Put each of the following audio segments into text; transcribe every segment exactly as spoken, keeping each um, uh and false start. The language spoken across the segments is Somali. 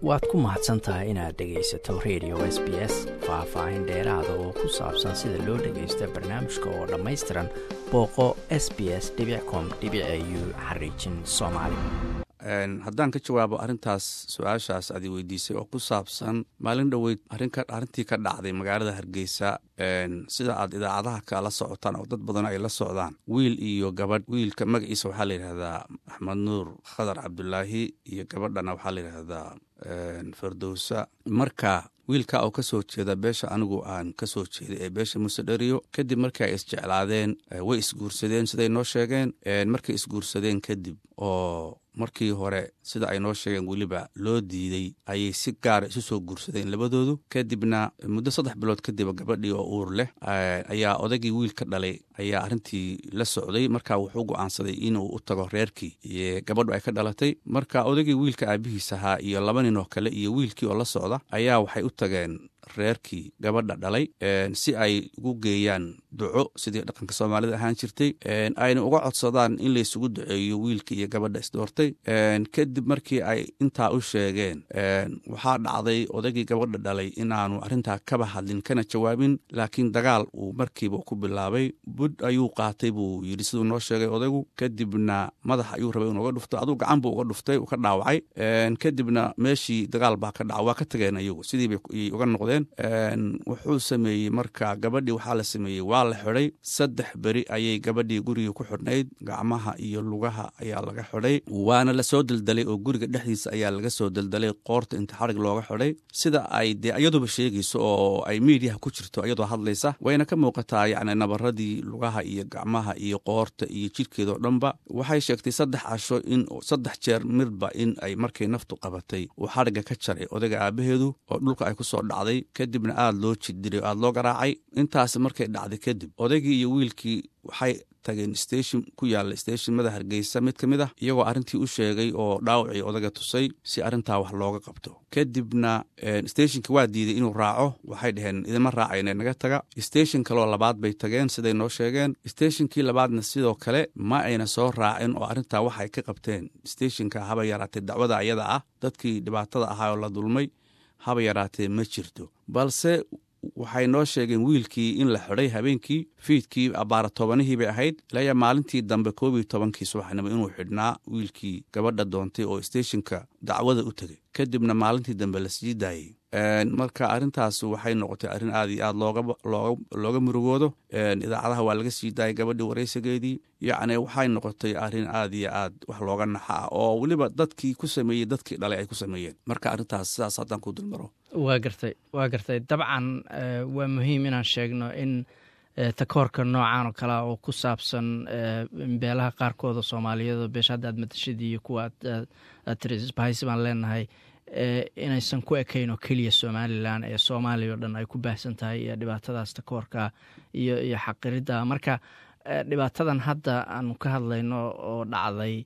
waad ku mahadsan tahay inaad dhegaysato radio S B S. Faahfaahin dheeraada oo ku saabsan sida loo dhagaysto barnaamijka oo dhammaystiran booqo s b s dot com dot a u xariijin soomaali. haddaan ka jawaabo arrintaas su-aashaas aad weydiisay oo ku saabsan maalin dhoweyd arrintii ka dhacday magaalada Hargeysa, sida aad idaacadaha kala socotaan oo dad badan ay la socdaan, wiil iyo gabadh. wiilka magaciisa waxaa la yidhaahdaa Axmed Nuur Khadar Cabdulaahi iyo gabadhana waxaa la yidhaahdaa Fardowsa. marka wiilka oo ka soo jeeda beesha anigu aan ka soo jeeday ee beesha Musadariyo, kadib markii ay isjeclaadeen way isguursadeen siday noo sheegeen. markay isguursadeen kadib oo markii hore sida ay noo sheegeen weliba loo diiday, ayay si gaara isu soo guursadeen labadoodu. kadibna muddo saddex bilood kadib gabadhii oo uur leh ayaa odagii wiilka dhalay ayaa arrintii la socday. marka wuxuu go'aansaday inuu u tago reerkii iyo gabadhu ay ka dhalatay. marka odagii wiilka aabihiis ahaa iyo laba nin oo kale iyo wiilkii oo la socda ayaa waxay u tageen reerkii gabadha dhalay si ay ugu geeyaan duco sidii dhaqanka Soomaalida ahaan jirtay, ayna uga codsadaan in la isugu duceeyo wiilkii iyo gabadha isdoortay. kadib markii ay intaa u sheegeen, waxaa dhacday odagii gabadha dhalay inaanu arrintaa kaba hadlin kana jawaabin, laakiin dagaal uu markiiba ku bilaabay. bud ayuu qaatay buu yidhi siduu noo sheegay odagu. kadibna madax ayuu rabay inuu uga dhufto, aduu gacan buu uga dhuftay, uu ka dhaawacay. kadibna meeshii dagaal baa ka dhacay, waa ka tageen ayagu, sidii bay uga noqdeen. wuxuu sameeyey marka gabadhii waxaa la sameeyey waa la xidhay. saddex beri ayay gabadhii guriga ku xidhnayd, gacmaha iyo lugaha ayaa laga xidhay, waana la soo daldalay oo guriga dhexdiisa ayaa laga soo daldalay, qoorta inta xarig looga xidhay, sida ay dee iyaduba sheegayso oo ay miidiyaha ku jirto iyadoo hadlaysa. wayna ka muuqataa yacni nabaradii lugaha iyo gacmaha iyo qoorta iyo jidhkeedoo dhanba. waxay sheegtay saddex casho in saddex jeer midba in ay markay naftu qabatay uu xarigga ka jaray odaga aabaheedu oo dhulka ay ku soo dhacday. kadibna aada loo jidiray o aada loo garaacay. intaas markay dhacday kadib odaygii iyo wiilkii waxay tageen station ku yaalla stationmada Hargeysa mid ka mid ah, iyagoo arrintii u sheegay oo dhaawacii odaga tusay si arrintaa wax looga qabto. kadibna stationka waa diiday inuu raaco, waxay dhaheen idima raacayna naga taga. station kaloo labaad bay tageen siday noo sheegeen. stationkii labaadna sidoo kale ma ayna soo raacin oo arrintaa waxay ka qabteen stationka haba yaraatay dacwada ayada ah, dadkii dhibaatada ahaa oo la dulmay haba yaraatee ma jirto. balse waxay noo sheegeen wiilkii in la xidhay habeenkii fiidkii abaara tobanihii bay ahayd, ilaa maalintii dambe koob iyo tobankii subaxnimo inuu xidhnaa wiilkii gabadha doontay oo stationka dacwada u tegay. kadibna maalintii dambe la sii daayey. marka arrintaas waxay noqotay arrin aad iyo aad looga looga looga murugoodo. idaacadaha waa laga sii daayay gabadhii waraysigeedii. yacni waxay noqotay arrin aad iyo aad wax looga naxa ah oo weliba dadkii ku sameeyey dadkii dhalay ay ku sameeyeen. marka arrintaas sidaas haddaan ku dulmaro. waa gartay waa gartay dabcan waa muhiim inaan sheegno in takoorka noocan oo kale oo ku saabsan beelaha qaarkooda Soomaaliyeed, beesha hadda aad matashadii iyo kuwa aad tirisbahaysi baan leenahay, inaysan ku ekayn oo keliya Somaliland ee Soomaaliya oo dhan ay ku baahsan tahay iyo dhibaatadaas takoorka iyo iyo xaqiridda. marka dhibaatadan hadda aanu ka hadlayno oo dhacday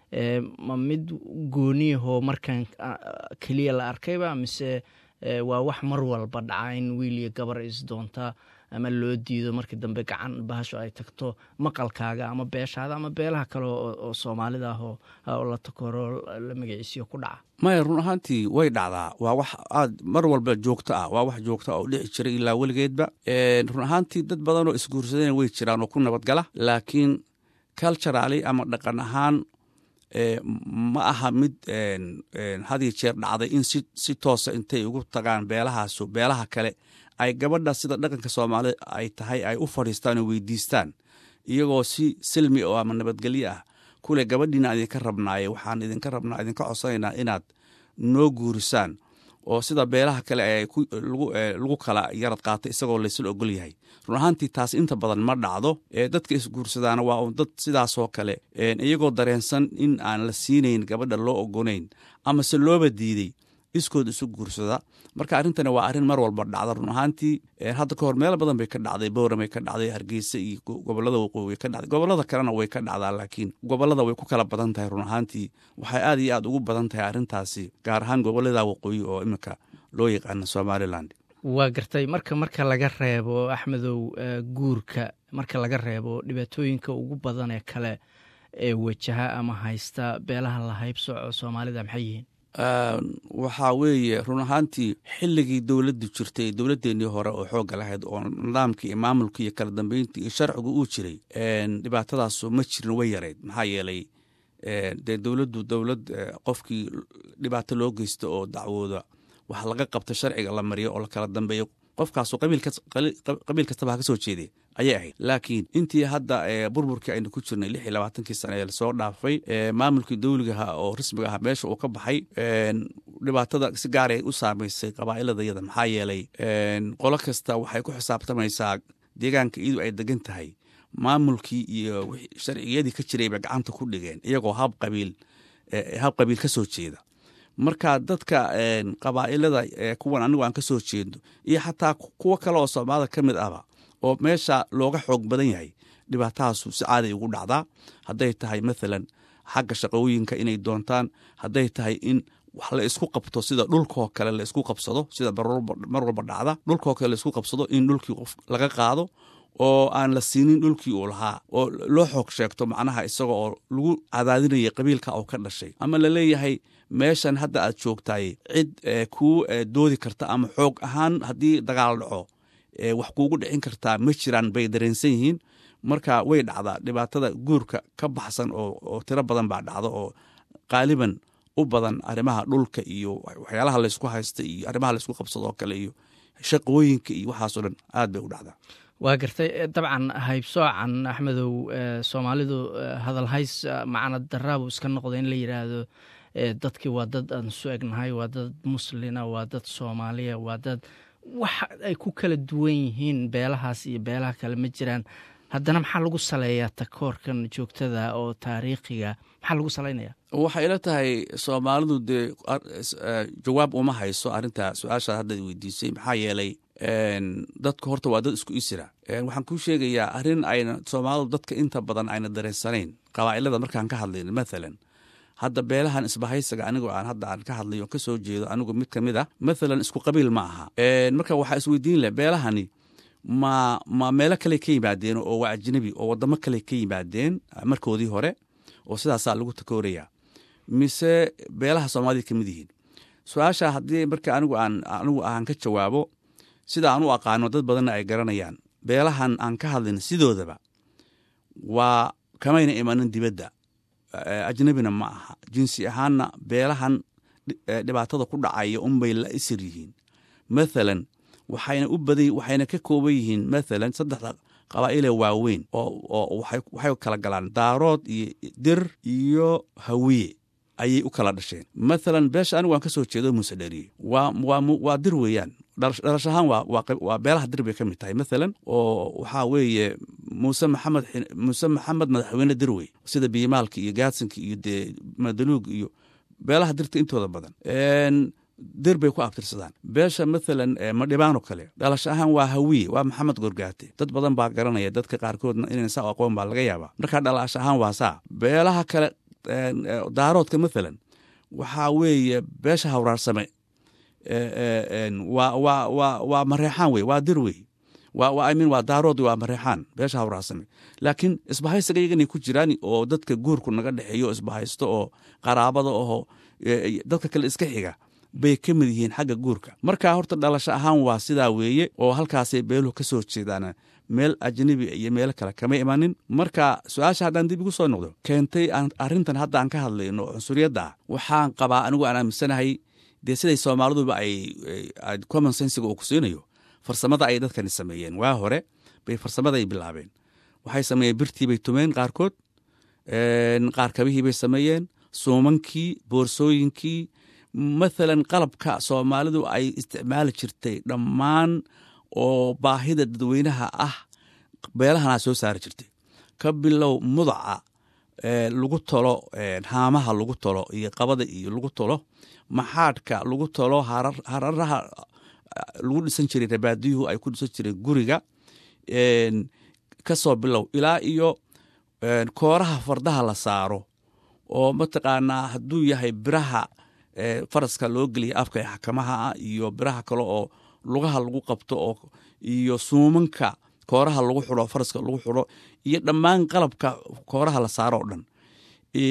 ma mid gooniyahoo markan keliya la arkayba, mise waa wax mar walba dhaca in wiil iyo gabar isdoonta ama loo diido markii dambe gacan bahasho ay tagto maqalkaaga ama beeshaada ama beelaha kale oo Soomaalida ah oo la takooro la magaciisiyo ku dhaca? maya, run ahaantii way dhacdaa. waa wax aad mar walba joogto ah, waa wax joogto ah oo dhici jiray ilaa weligeedba. run ahaantii dad badan oo isguursadeen way jiraan oo ku nabadgala, laakiin culturally ama dhaqan ahaan ma aha mid had iyo jeer dhacday in si si toosa intay ugu tagaan beelahaasu beelaha kale ay gabadha sida dhaqanka Soomaalida ay tahay ay u fadhiistaan oo weydiistaan iyagoo si silmi oo ama nabadgelyo ah kule gabadhiina idinka rabnaaye waxaan idinka rabnaa idinka codsanaynaa inaad noo guurisaan, oo sida beelaha kale ay lagu kala yarad qaatay isagoo laysla ogol yahay. run ahaantii taas inta badan ma dhacdo. dadka isguursadaana waa dad sidaasoo kale iyagoo dareensan in aan la siinayn gabadha loo ogonayn ama se looba diiday iskood isu guursada. marka arrintani waa arrin mar walba dhacda. run ahaantii hadda ka hor meel badan bay ka dhacday, Bowrame ka dhacday, Hargeysa iyo gobolada waqooyi way ka dhacday, gobolada kalena way ka dhacdaa, laakiin gobolada way ku kala badan tahay. run ahaantii waxay aad iyo aad ugu badan tahay arrintaasi gaar ahaan gobolada waqooyi oo iminka loo yaqaano Somaliland. waa gartay. marka marka laga reebo Axmedow guurka, marka laga reebo dhibaatooyinka ugu badan ee kale ee wajaha ama haysta beelaha la haybsooco Soomaalida maxay yihiin? waxaa weeye run ahaantii xilligii dowladdu jirtay dowladdeenii hore oo xoogga lahayd oo nidaamkii iyo maamulkii iyo kala dambeyntii iyo sharcigu uu jiray dhibaatadaasu ma jirin way yarayd maxaa yeelay dee dowladdu dowlad qofkii dhibaato loo geysto oo dacwooda waxa laga qabta sharciga la mariyo oo la kala dambeeyo qofkaasu qabiil kastaba ha ka soo jeeday ayay ahayd laakiin intii hadda burburkii aynu ku jirnay lix iyo labaatankii sane ee lasoo dhaafay maamulkii dowligaha oo rasmiga aha meesha uu ka baxay dhibaatada si gaaray u saamaysay qabaa'iladayada maxaa yeelay qolo kasta waxay ku xisaabtamaysaa deegaanka iyadu ay degan tahay maamulkii iyo sharciyadii ka jirayba gacanta ku dhigeen iyagoo hab qabiil hab qabiil ka soo jeeda marka dadka qabaa'ilada kuwan anigu aan ka soo jeedo iyo xataa kuwo kale oo soomaalida ka mid ahba oo meesha looga xoog badan yahay dhibaatahaasu si caaday ugu dhacdaa hadday tahay maalan xagga shaqooyinka inay doontaan hadday tahay in wax la isku qabto sida dhulkoo kale la isku qabsado sida mar walba dhacda dhulkoo kale la isku qabsado in dhulkii qof laga qaado oo aan la siinin dhulkii uu lahaa oo loo xoog sheegto macnaha isaga oo lagu cadaadinaya qabiilka oo ka dhashay ama la leeyahay meeshan hadda aad joogtaay cid kuu doodi karta ama xoog ahaan haddii dagaal dhaco wax kuugu dhicin kartaa ma jiraan bay dareensan yihiin marka way dhacdaa dhibaatada guurka ka baxsan oo tiro badan baa dhacda oo qaaliban u badan arrimaha dhulka iyo waxyaalaha laysku haysta iyo arrimaha laysku qabsadoo kale iyo shaqooyinka iyo waxaasoo dhan aad bay u dhacdaa waa gartay dabcan haybsoocan axmedow soomaalidu hadalhays macna daraabu iska noqda in la yidhaahdo dadkii waa dad aan su egnahay waa dad muslina waa dad soomaaliya waa dad wax ay ku kala duwan yihiin beelahaas iyo beelaha kale ma jiraan haddana maxaa lagu saleeyaa takoorkan joogtada oo taariikhiga maxaa lagu salaynaya waxay ila tahay soomaalidu dee jawaab uma hayso arrinta su-aashaad hadda weydiisay maxaa yeelay dadku horta waa dad isku isira waxaan kuu sheegayaa arrin ayna soomaalidu dadka inta badan ayna dareensanayn qabaa'ilada markaan ka hadlayno maalan hadda beelahan isbahaysaga anigoo aan hadda aan ka hadlayo ka soo jeedo anigu mid ka mid ah maalan isku qabiil ma aha marka waxaa isweydiin leh beelahani ma ma meelo kale ka yimaadeen oo waa ajnabi oo waddamo kale ka yimaadeen markoodii hore oo sidaasaa lagu takoorayaa mise beelaha soomaalida ka mid yihiin su-aasha haddii marka anigu aan anigu aan ka jawaabo sida aan u aqaano dad badanna ay garanayaan beelahan aan ka hadlin sidoodaba waa kamayna imanin dibadda ajnabina ma aha jinsi ahaanna beelahan dhibaatada ku dhacaya unbay la isir yihiin maalan waxayna u baday waxayna ka kooban yihiin maalan saddexda qabaa'ile waaweyn oo waxay kala galaan daarood iyo dir iyo hawiye ayay u kala dhasheen maalan beesha anigu waan ka soo jeedo muuse dheriye waa waa dir weeyaan dhalash ahaan waa beelaha dir bay ka mid tahay maalan oo waxaa weeye muuse maxamed muuse maxamed madaxweyne dir wey sida biyimaalka iyo gaadsanka iyo dee madaluug iyo beelaha dirta intooda badan dir bay ku abtirsadaan beesha maalan madhibaano kale dhalash ahaan waa hawiye waa maxamed gorgaate dad badan baa garanaya dadka qaarkoodna inayna saa aqoon baa laga yaabaa markaa dhalash ahaan waa saa beelaha kale daaroodka maalan waxaa weeye beesha hawraarsame waa mareexaan wey waa dir wey min waa daarood waa mareexaan beesha hawraarsame laakiin isbahaysaga iyaganay ku jiraan oo dadka guurku naga dhexeeyo isbahaysto oo qaraabada aho dadka kale iska xiga bay ka mid yihiin xagga guurka markaa horta dhalasho ahaan waa sidaa weeye oo halkaasay beeluhu ka soo jeedaan meel ajnabi iyo meelo kale kama imanin marka su-aasha haddaan dib igu soo noqdo keentay arrintan hadda aan ka hadlayno cunsuriyadda ah waxaan qabaa anigu aan aaminsanahay dee siday soomaaliduba ay common sensiga uu ku siinayo farsamada ay dadkani sameeyeen waa hore bay farsamada ay bilaabeen waxay sameeyeen birtii bay tumeen qaarkood qaar kabihii bay sameeyeen suumankii boorsooyinkii maalan qalabka soomaalidu ay isticmaali jirtay dhammaan oo baahida dadweynaha ah beelahanaa soo saari jirtay ka bilow mudaca lagu tolo haamaha lagu tolo iyo qabada iyo lagu tolo maxaadhka lagu tolo hararaha lagu dhisan jiray rabaadiyuhu ay ku dhisan jireen guriga ka soo bilow ilaa iyo kooraha fardaha la saaro oo mataqaanaa hadduu yahay biraha faraska loo geliya afka ee xakamaha ah iyo biraha kale oo lugaha lagu qabto oo iyo suumanka kooraha lagu xulo faraska lagu xulo iyo dhammaan qalabka kooraha la saaro oo dhan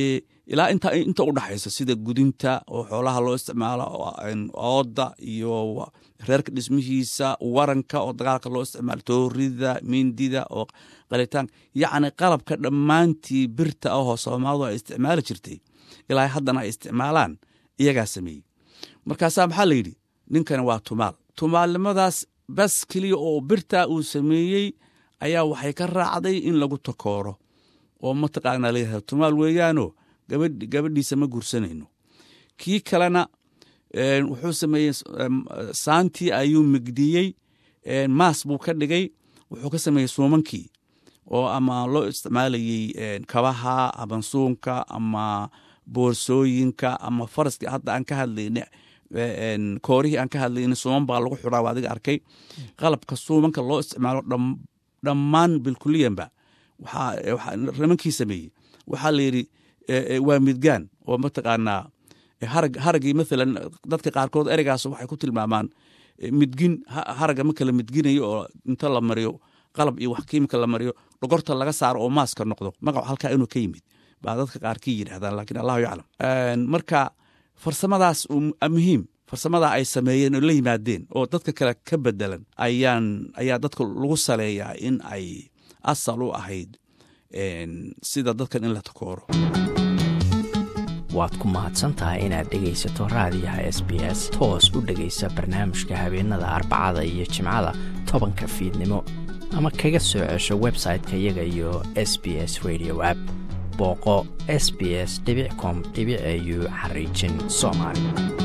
ilaa inta inta u dhaxaysa sida gudinta oo xoolaha loo isticmaalo ooda iyo reerka dhismihiisa waranka oo dagaalka loo isticmaalo toorida mindida oo qalitaan yacni qalabka dhammaantii birta ahoo Soomaalidu ay isticmaali jirtay ilaa haddana ay isticmaalaan iyagaa sameeyey markaasaa maxaa la yidhi ninkani waa tumaal tumaalnimadaas bas keliya oo birta uu sameeyey ayaa waxay ka raacday in lagu takooro oo mataqaanaa leeyahay tumaal weeyaanoo gabadh gabadhiisa ma guursanayno kii kalena wuxuu sameeyey saantii ayuu migdiyey maas buu ka dhigay wuxuu ka sameeyey suumankii oo ama loo isticmaalayey kabaha ama suunka ama boorsooyinka ama faraskii hadda aan ka hadlayna koorihii aan ka hadlayna suuman baa lagu xidhaa adiga arkay qalabka suumanka loo isticmaalo dhammaan bilkuliyanba waxaa nimankii sameeyey waxaa la yidhi waa midgaan oo mataqaanaa harag haragii maalan dadka qaarkood ereygaas waxay ku tilmaamaan midgin haraga ma kala midginayo oo inta la mariyo qalab iyo wax kiimika la mariyo dhogorta laga saaro oo maaska noqdo magac halkaa inuu ka yimid baa dadka qaarkii yidhahdaan laakiin allahu yaclam marka farsamadaas muhiim farsamada ay sameeyeen oo la yimaadeen oo dadka kale ka bedelan ayaan ayaa dadka lagu saleeyaa in ay asal u ahayd sida dadkan in la takooro waad ku mahadsantahay inaad dhegaysato raadiyaha S B S toos u dhegaysa barnaamijka habeenada arbacada iyo jimcada tobanka fiidnimo ama kaga soo cesho website-ka iyaga iyo S B S radio app booqo s b s dot com dot a u xariijin Soomaali.